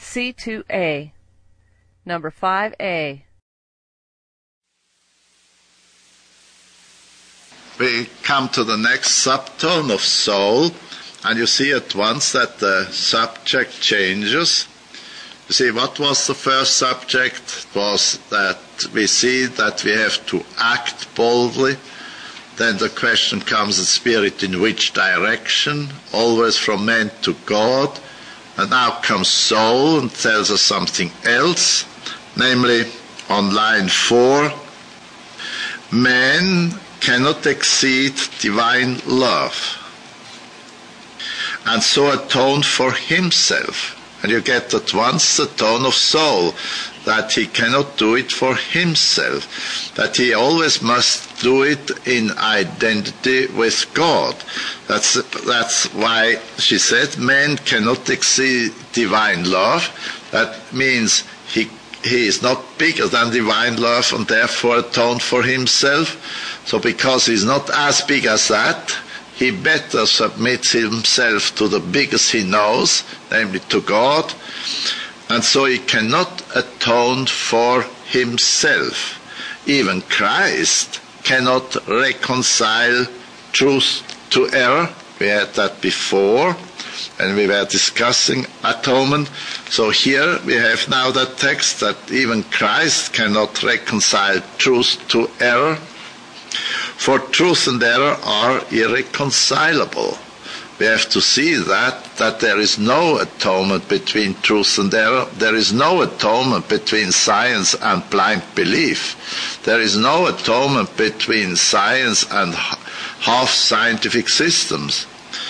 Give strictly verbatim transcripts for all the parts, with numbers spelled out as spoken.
C two A. Number five A. We come to the next subtone of soul, and you see at once that the subject changes. You see, what was the first subject? It was that we see that we have to act boldly. Then the question comes, the spirit in which direction? Always from man to God. And now comes soul and tells us something else, namely on line four, man cannot exceed divine love and so atone for himself. And you get at once the tone of soul, that he cannot do it for himself, that he always must do it in identity with God. That's, that's why she said man cannot exceed divine love. That means he, he is not bigger than divine love and therefore atone for himself. So because he's not as big as that, he better submits himself to the biggest he knows, namely to God, and so he cannot atone for himself. Even Christ cannot reconcile truth to error. We had that before, and we were discussing atonement. So here we have now that text that even Christ cannot reconcile truth to error. For truth and error are irreconcilable. We have to see that, that there is no atonement between truth and error. There is no atonement between science and blind belief. There is no atonement between science and half-scientific systems.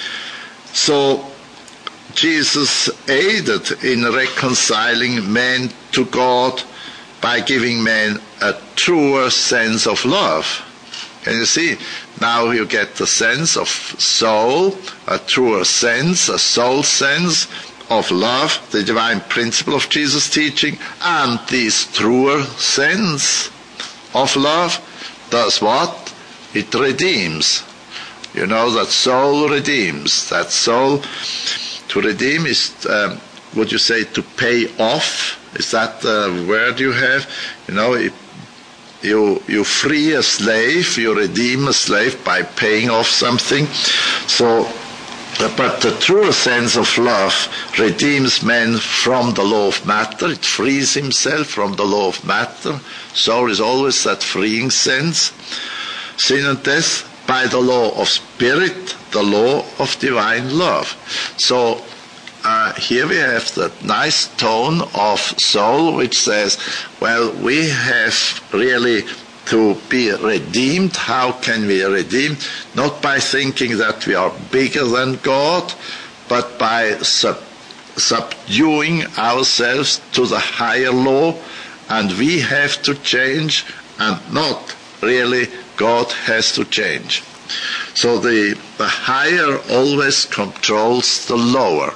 So Jesus aided in reconciling man to God by giving man a truer sense of love. Can you see? Now you get the sense of soul, a truer sense, a soul sense of love, the divine principle of Jesus' teaching, and this truer sense of love does what? It redeems. You know that soul redeems. That soul, to redeem is, um, would you say, to pay off? Is that the word you have? You know, it You, you free a slave, you redeem a slave by paying off something. So, but the true sense of love redeems man from the law of matter. It frees himself from the law of matter. Soul is always that freeing sense. Sin and death by the law of spirit, the law of divine love. So, Uh, here we have that nice tone of soul which says, well, we have really to be redeemed. How can we redeem? Not by thinking that we are bigger than God, but by sub- subduing ourselves to the higher law, and we have to change, and not really God has to change. So the, the higher always controls the lower.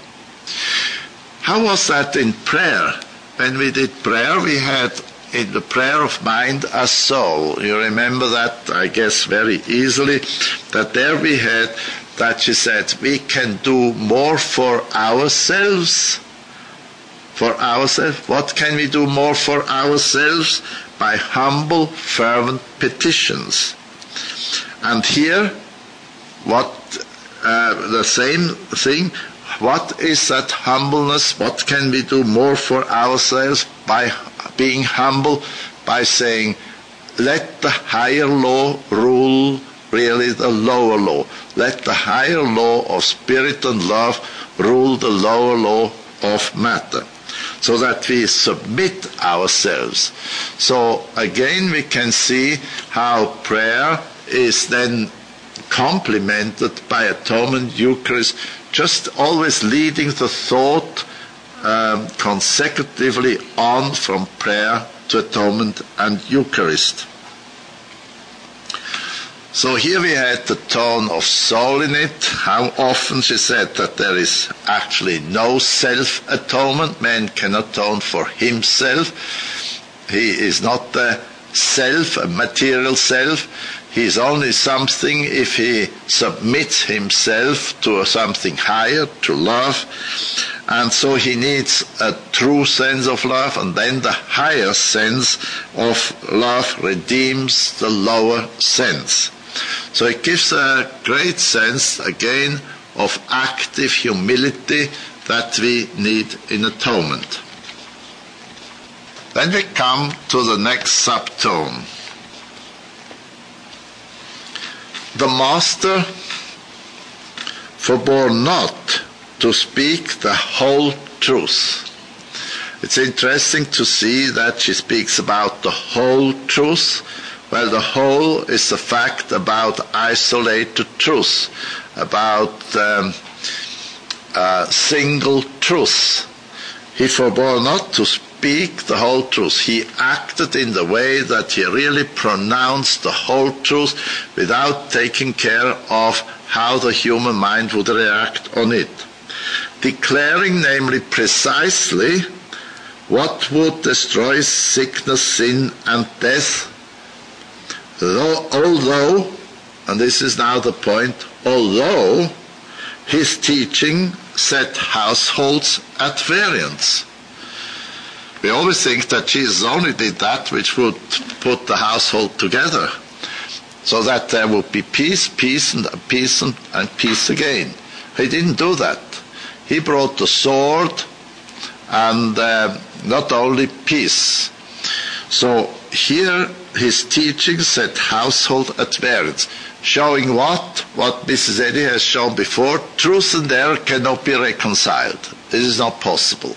How was that in prayer? When we did prayer, we had in the prayer of mind a soul. You remember that, I guess, very easily, that there we had that she said, we can do more for ourselves. For ourselves. What can we do more for ourselves? By humble, fervent petitions. And here, what uh, the same thing. What is that humbleness? What can we do more for ourselves by being humble? By saying, let the higher law rule really the lower law. Let the higher law of spirit and love rule the lower law of matter. So that we submit ourselves. So again we can see how prayer is then complemented by atonement, Eucharist, just always leading the thought um, consecutively on from prayer to atonement and Eucharist. So here we had the tone of soul in it. How often she said that there is actually no self-atonement. Man can atone for himself. He is not the self, a material self. He is only something if he submits himself to something higher, to love. And so he needs a true sense of love, and then the higher sense of love redeems the lower sense. So it gives a great sense, again, of active humility that we need in atonement. Then we come to the next subtone. The Master forbore not to speak the whole truth. It's interesting to see that she speaks about the whole truth. Well, the whole is the fact about isolated truth, about um, uh, single truth. He forbore not to speak the whole truth. He acted in the way that he really pronounced the whole truth without taking care of how the human mind would react on it. Declaring, namely, precisely what would destroy sickness, sin, and death, though, although, and this is now the point, although his teaching set households at variance. We always think that Jesus only did that which would put the household together, so that there would be peace, peace, and peace, and, and peace again. He didn't do that. He brought the sword and uh, not only peace. So here his teaching set household at variance, showing what? What Missus Eddy has shown before. Truth and error cannot be reconciled. This is not possible.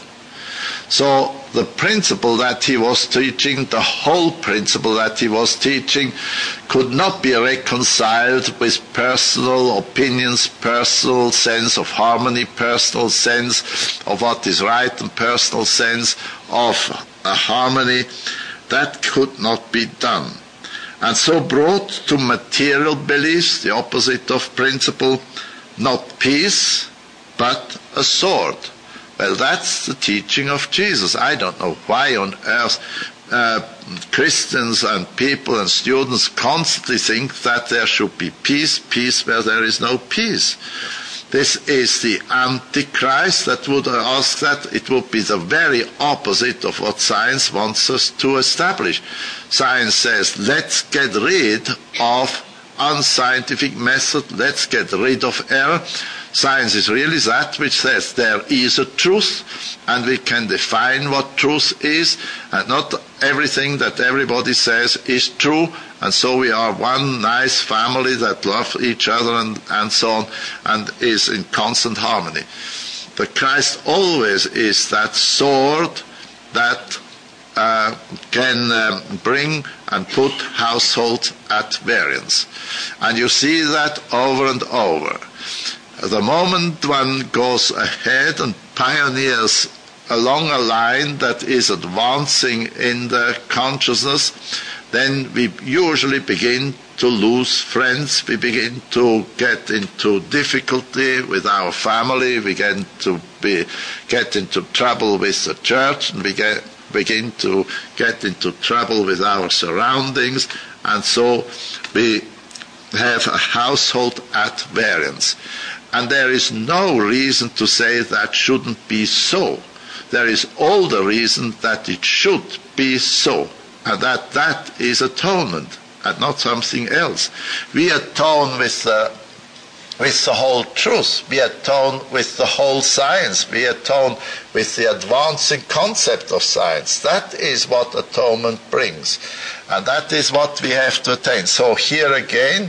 So the principle that he was teaching, the whole principle that he was teaching, could not be reconciled with personal opinions, personal sense of harmony, personal sense of what is right, and personal sense of a harmony. That could not be done. And so brought to material beliefs, the opposite of principle, not peace, but a sword. Well, that's the teaching of Jesus. I don't know why on earth uh, Christians and people and students constantly think that there should be peace, peace where there is no peace. This is the Antichrist that would ask that. It would be the very opposite of what science wants us to establish. Science says, let's get rid of unscientific method, let's get rid of error. Science is really that which says there is a truth, and we can define what truth is, and not everything that everybody says is true, and so we are one nice family that love each other and, and so on, and is in constant harmony. The Christ always is that sword that uh, can um, bring and put households at variance. And you see that over and over. The moment one goes ahead and pioneers along a line that is advancing in the consciousness, then we usually begin to lose friends, we begin to get into difficulty with our family, we get to be, get into trouble with the church, and we get, begin to get into trouble with our surroundings, and so we have a household at variance. And there is no reason to say that shouldn't be so. There is all the reason that it should be so, and that that is atonement, and not something else. We atone with the, with the whole truth. We atone with the whole science. We atone with the advancing concept of science. That is what atonement brings, and that is what we have to attain. So here again,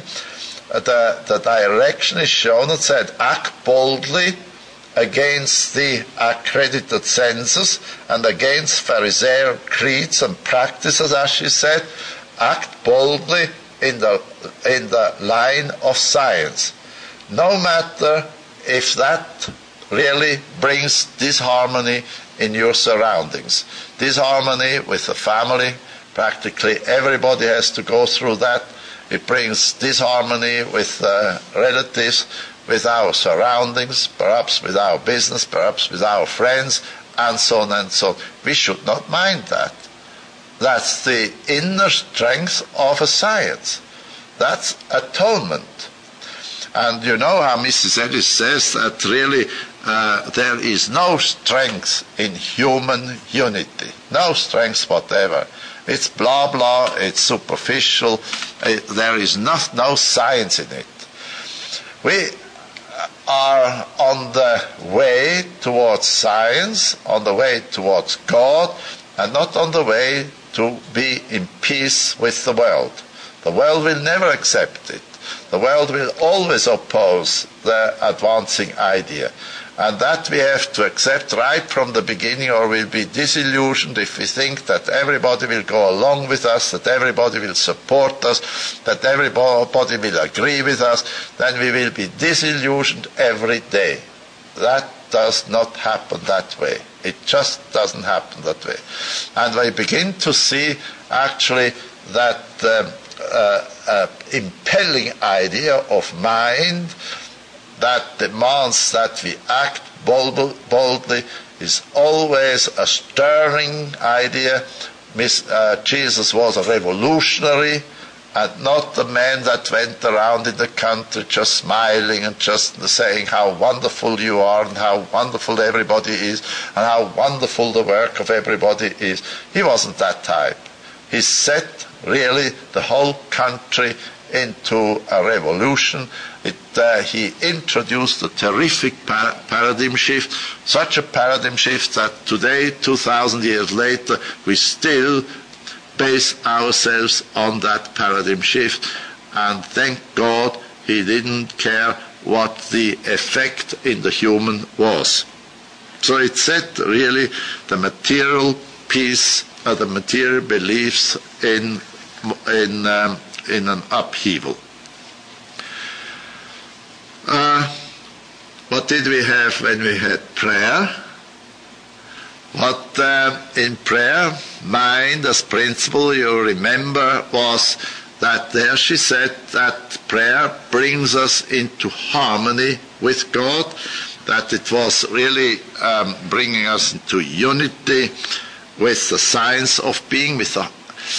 The, the direction is shown. It said, act boldly against the accredited senses and against Pharisaic creeds and practices, as she said. Act boldly in the, in the line of science. No matter if that really brings disharmony in your surroundings. Disharmony with the family. Practically everybody has to go through that. It brings disharmony with uh, relatives, with our surroundings, perhaps with our business, perhaps with our friends, and so on and so on. We should not mind that. That's the inner strength of a science. That's atonement. And you know how Missus Eddy says that really uh, there is no strength in human unity, no strength whatever. It's blah blah, it's superficial, it, there is no, no science in it. We are on the way towards science, on the way towards God, and not on the way to be in peace with the world. The world will never accept it. The world will always oppose the advancing idea. And that we have to accept right from the beginning, or we'll be disillusioned if we think that everybody will go along with us, that everybody will support us, that everybody will agree with us. Then we will be disillusioned every day. That does not happen that way. It just doesn't happen that way. And we begin to see actually that uh, uh, uh, impelling idea of mind that demands that we act boldly is always a stirring idea. Uh, Jesus was a revolutionary and not the man that went around in the country just smiling and just saying how wonderful you are and how wonderful everybody is and how wonderful the work of everybody is. He wasn't that type. He set really the whole country into a revolution. It, uh, he introduced a terrific par- paradigm shift, such a paradigm shift that today, two thousand years later, we still base ourselves on that paradigm shift. And thank God he didn't care what the effect in the human was. So it set really the material piece, uh, the material beliefs in in um, in an upheaval. Uh, what did we have when we had prayer? What uh, in prayer, mind as principle, you remember, was that there she said that prayer brings us into harmony with God, that it was really um, bringing us into unity with the science of being, with the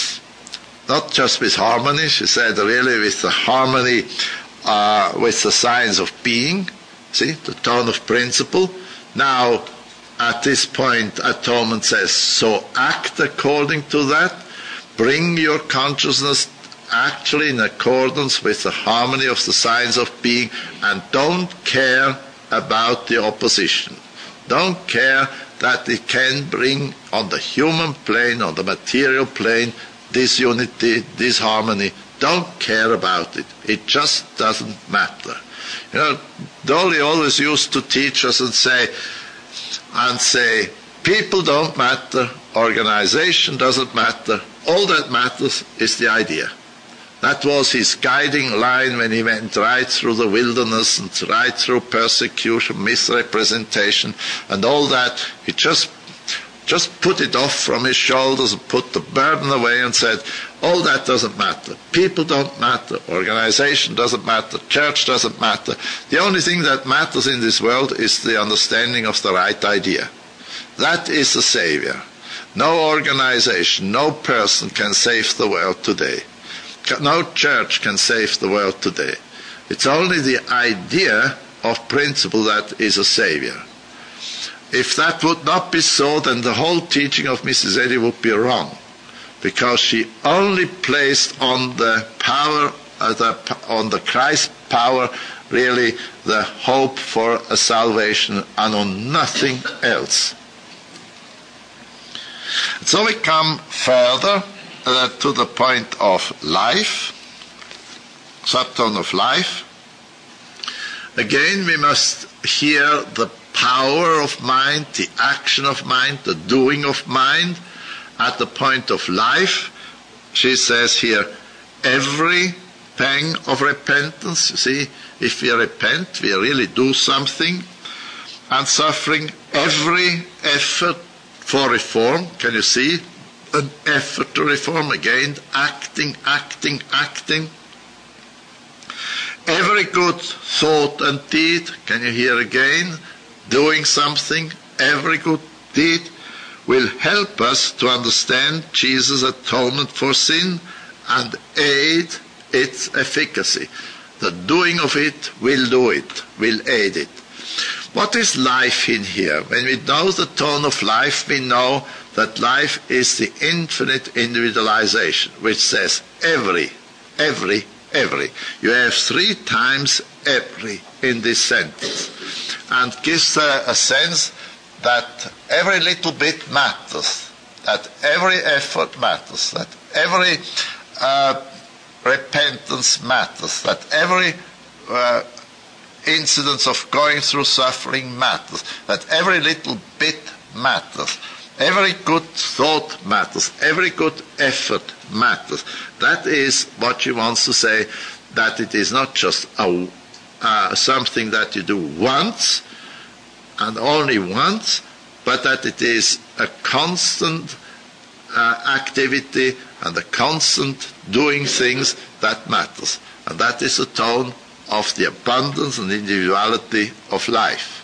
not just with harmony, she said really with the harmony uh, with the science of being, see, the tone of principle. Now, at this point, atonement says, so act according to that, bring your consciousness actually in accordance with the harmony of the science of being, and don't care about the opposition. Don't care that it can bring on the human plane, on the material plane, disunity, disharmony. Don't care about it. It just doesn't matter. You know, Dolly always used to teach us and say, and say, people don't matter, organization doesn't matter, all that matters is the idea. That was his guiding line when he went right through the wilderness and right through persecution, misrepresentation, and all that. He just Just put it off from his shoulders and put the burden away and said, all that doesn't matter. People don't matter. Organization doesn't matter. Church doesn't matter. The only thing that matters in this world is the understanding of the right idea. That is the Savior. No organization, no person can save the world today. No church can save the world today. It's only the idea of principle that is a Savior. If that would not be so, then the whole teaching of Missus Eddy would be wrong, because she only placed on the power, uh, the, on the Christ power, really the hope for a salvation, and on nothing else. So we come further uh, to the point of life, subtone of life. Again, we must hear the power of mind, the action of mind, the doing of mind at the point of life. She says here, every pang of repentance, you see, if we repent, we really do something, and suffering, every effort for reform, can you see, an effort to reform, again, acting, acting, acting. Every good thought and deed, can you hear again, doing something, every good deed will help us to understand Jesus' atonement for sin and aid its efficacy. The doing of it will do it, will aid it. What is life in here? When we know the tone of life, we know that life is the infinite individualization, which says every, every, every. You have three times every in this sentence, and gives a, a sense that every little bit matters, that every effort matters, that every uh, repentance matters, that every uh, incidence of going through suffering matters, that every little bit matters, every good thought matters, every good effort matters. That is what she wants to say, that it is not just a, uh, something that you do once and only once, but that it is a constant uh, activity and a constant doing things that matters. And that is the tone of the abundance and individuality of life.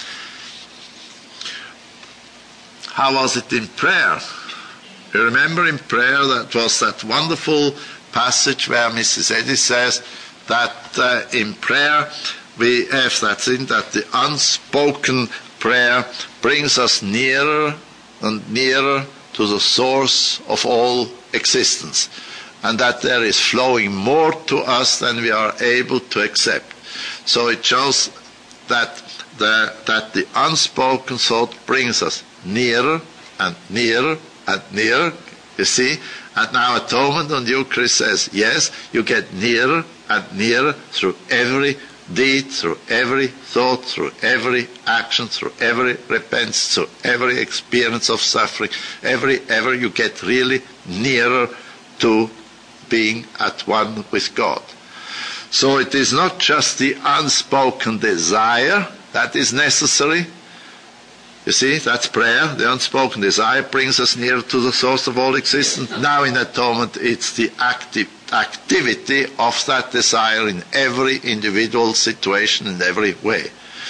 How was it in prayer? You remember in prayer that was that wonderful passage where Missus Eddy says that uh, in prayer we have that thing that the unspoken prayer brings us nearer and nearer to the source of all existence, and that there is flowing more to us than we are able to accept. So it shows that the, that the unspoken thought brings us nearer and nearer and nearer, you see. And now Atonement on Eucharist says, yes, you get nearer and nearer through every deed, through every thought, through every action, through every repentance, through every experience of suffering, every ever you get really nearer to being at one with God. So it is not just the unspoken desire that is necessary. You see, that's prayer. The unspoken desire brings us nearer to the source of all existence. Now in Atonement, it's the active activity of that desire in every individual situation, in every way.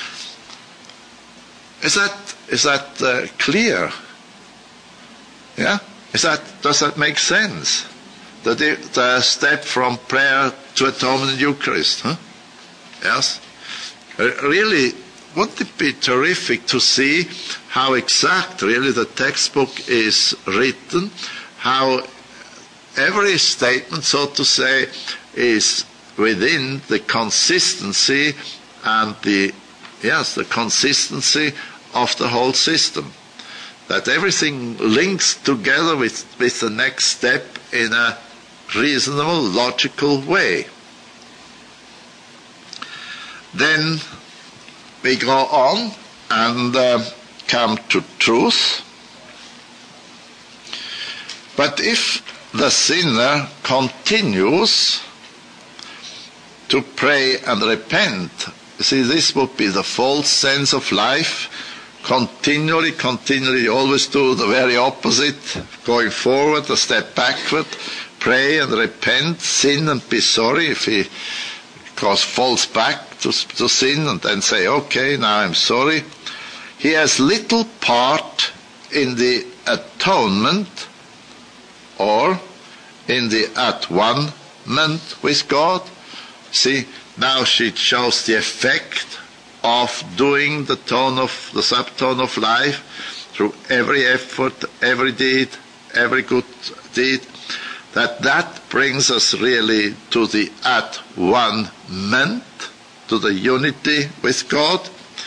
Is that is that uh, clear? Yeah? Is that does that make sense? The, the step from prayer to Atonement and Eucharist, huh? Yes? Really, wouldn't it be terrific to see how exact really the textbook is written, how every statement, so to say, is within the consistency and the, yes, the consistency of the whole system. That everything links together with, with the next step in a reasonable, logical way. Then we go on and uh, come to truth. But if the sinner continues to pray and repent, you see, this would be the false sense of life. Continually, continually, always do the very opposite, going forward, a step backward, pray and repent, sin and be sorry if he goes falls back to, to sin and then say, okay, now I'm sorry. He has little part in the atonement or in the at-one-ment with God. See, now she shows the effect of doing the tone of the subtone of life through every effort, every deed, every good deed, that that brings us really to the at-one-ment, to the unity with God.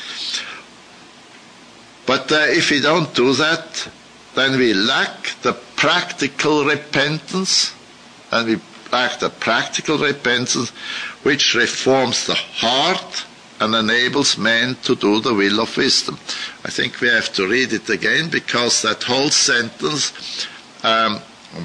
But uh, if we don't do that, then we lack the practical repentance, and we lack the practical repentance which reforms the heart and enables man to do the will of wisdom. I think we have to read it again, because that whole sentence um,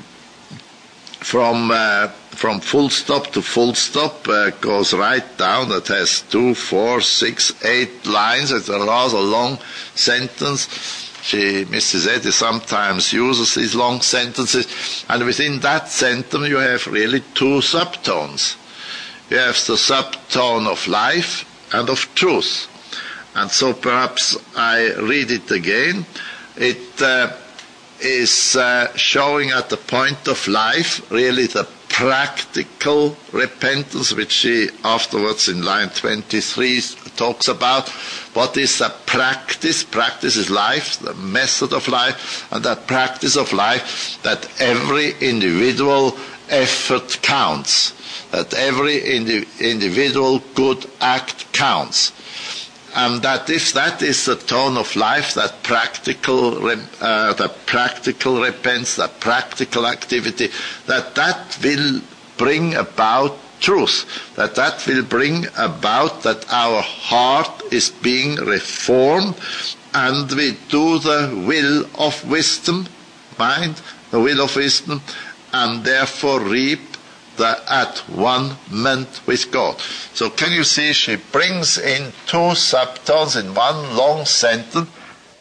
from uh, from full stop to full stop uh, goes right down. That has two, four, six, eight lines. It's a rather long sentence. She, Missus Eddy sometimes uses these long sentences, and within that sentence you have really two subtones. You have the subtone of life and of truth. And so perhaps I read it again. It uh, is uh, showing at the point of life really the practical repentance, which she afterwards in line twenty-three talks about. What is a practice? Practice is life, the method of life, and that practice of life, that every individual effort counts, that every indi- individual good act counts. And that if that is the tone of life, that practical, uh, the practical repentance, that practical activity, that that will bring about truth, that that will bring about that our heart is being reformed, and we do the will of wisdom, mind, the will of wisdom, and therefore reap the at-one-ment with God. So can you see she brings in two subtones in one long sentence.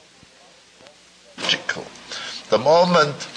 The moment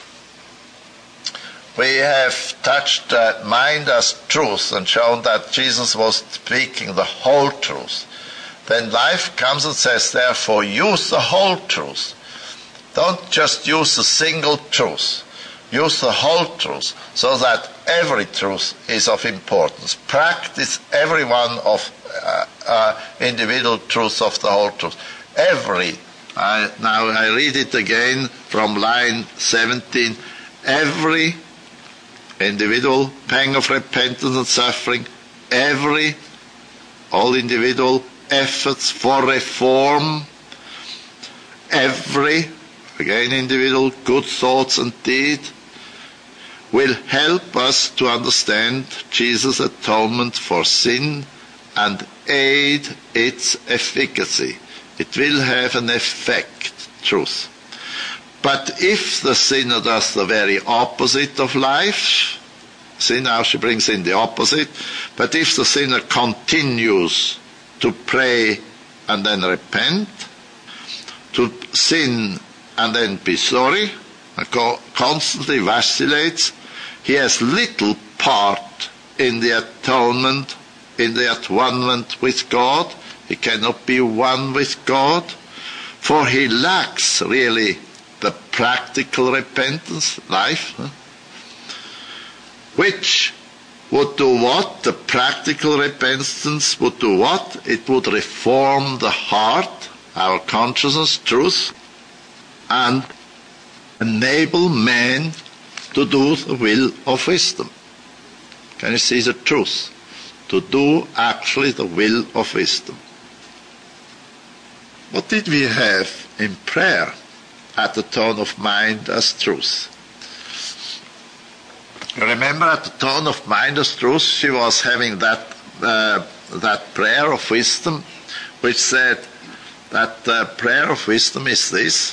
we have touched uh, mind as truth and shown that Jesus was speaking the whole truth, then life comes and says, therefore use the whole truth. Don't just use a single truth. Use the whole truth, so that every truth is of importance. Practice every one of uh, uh, individual truths of the whole truth. Every, I, now I read it again from line seventeen, every individual pang of repentance and suffering, every, all individual efforts for reform, every, again individual good thoughts and deeds, will help us to understand Jesus' atonement for sin and aid its efficacy. It will have an effect, truth. But if the sinner does the very opposite of life, see now she brings in the opposite, but if the sinner continues to pray and then repent, to sin and then be sorry, and constantly vacillates, he has little part in the atonement, in the at-one-ment with God. He cannot be one with God, for he lacks really the practical repentance, life, huh? which would do what? The practical repentance would do what? It would reform the heart, our consciousness, truth, and enable man to do the will of wisdom. Can you see the truth? To do actually the will of wisdom. What did we have in prayer at the tone of mind as truth? You remember at the tone of mind as truth, she was having that uh, that prayer of wisdom, which said that the prayer of wisdom is this,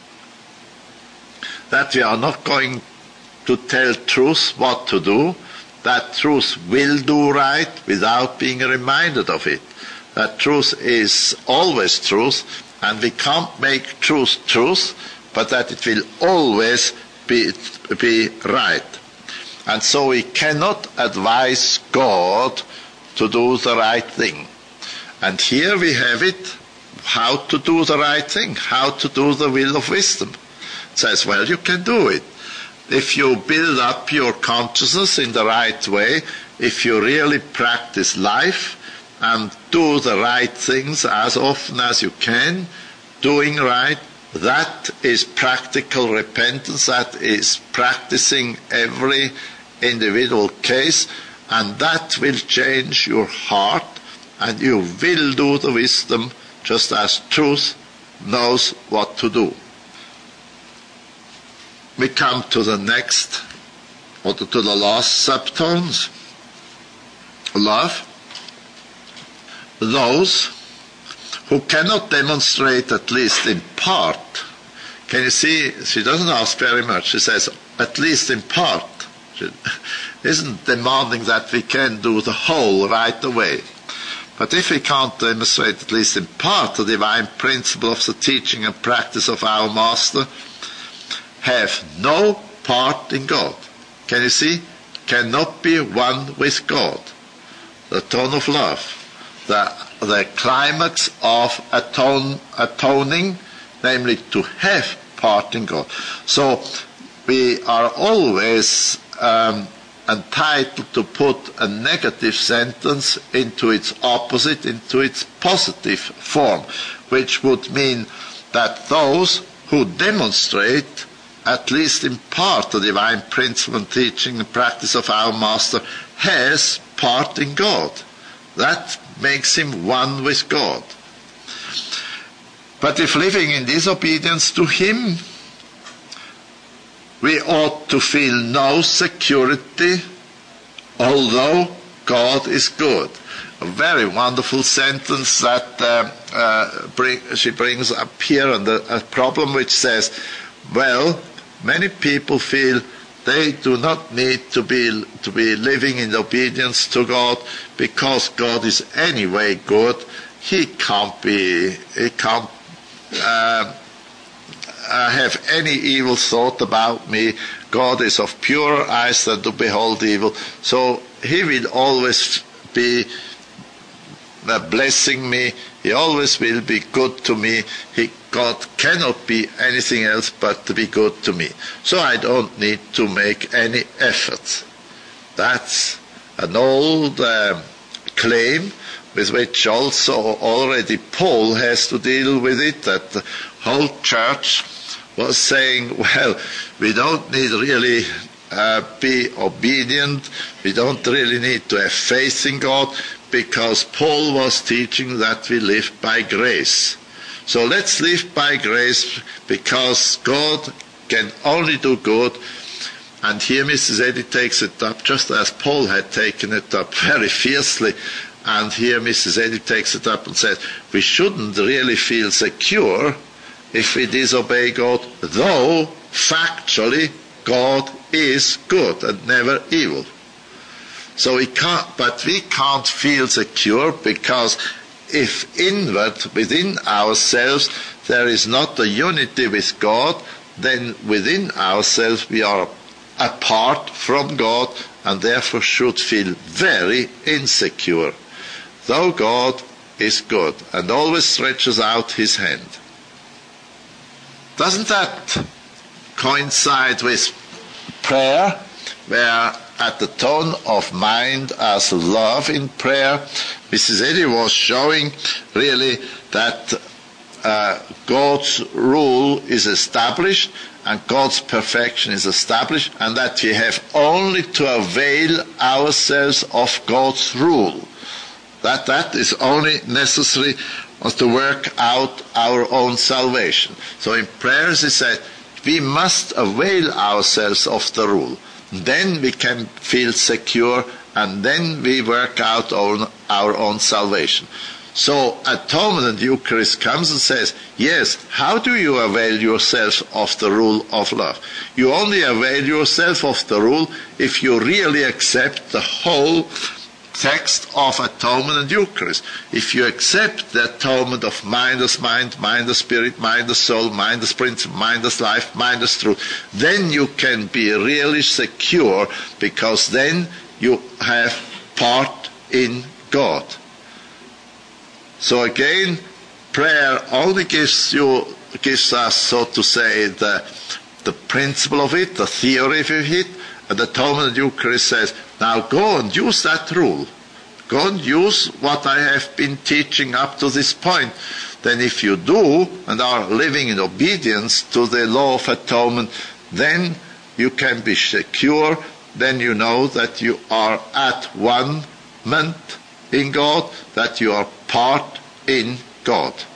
that we are not going to tell truth what to do, that truth will do right without being reminded of it. That truth is always truth, and we can't make truth truth, but that it will always be, be right. And so we cannot advise God to do the right thing. And here we have it, how to do the right thing, how to do the will of wisdom. It says, well, you can do it. If you build up your consciousness in the right way, if you really practice life and do the right things as often as you can, doing right, that is practical repentance, that is practicing every individual case, and that will change your heart, and you will do the wisdom just as truth knows what to do. We come to the next, or to the last subtones. Love. Those who cannot demonstrate, at least in part. Can you see, she doesn't ask very much. She says, at least in part. She isn't demanding that we can do the whole right away. But if we can't demonstrate, at least in part, the divine principle of the teaching and practice of our Master, have no part in God. Can you see? Cannot be one with God. The tone of love. The, the climax of atone, atoning, namely to have part in God. So we are always um, entitled to put a negative sentence into its opposite, into its positive form, which would mean that those who demonstrate, at least in part, the divine principle and teaching and practice of our Master has part in God. That makes him one with God. But if living in disobedience to him, we ought to feel no security, although God is good. A very wonderful sentence that uh, uh, bring, she brings up here, and a, a problem which says, well, many people feel they do not need to be to be living in obedience to God because God is anyway good. He can't be, he can't uh, uh, have any evil thought about me. God is of purer eyes than to behold evil. So he will always be uh, blessing me. He always will be good to me. He, God cannot be anything else but to be good to me. So I don't need to make any effort. That's an old uh, claim with which also already Paul has to deal with it, that the whole church was saying, well, we don't need really uh, be obedient, we don't really need to have faith in God, because Paul was teaching that we live by grace. So let's live by grace, because God can only do good. And here Missus Eddy takes it up, just as Paul had taken it up very fiercely. And here Missus Eddy takes it up and says, we shouldn't really feel secure if we disobey God, though factually God is good and never evil. So we can't, but we can't feel secure, because if inward, within ourselves, there is not a unity with God, then within ourselves we are apart from God, and therefore should feel very insecure, though God is good and always stretches out his hand. Doesn't that coincide with prayer, where at the tone of mind as love in prayer, Missus Eddy was showing really that uh, God's rule is established and God's perfection is established, and that we have only to avail ourselves of God's rule. That that is only necessary to work out our own salvation. So in prayers he said, we must avail ourselves of the rule. Then we can feel secure, and then we work out our, our own salvation. So Atonement and Eucharist comes and says, yes, how do you avail yourself of the rule of love? You only avail yourself of the rule if you really accept the whole text of Atonement and Eucharist. If you accept the atonement of mind as mind, mind as spirit, mind as soul, mind as principle, mind as life, mind as truth, then you can be really secure, because then you have part in God. So again, prayer only gives you, gives us, so to say, the, the principle of it, the theory of it, and the Atonement and Eucharist says, now go and use that rule. Go and use what I have been teaching up to this point. Then if you do, and are living in obedience to the law of atonement, then you can be secure. Then you know that you are at one-ment in God, that you are part in God.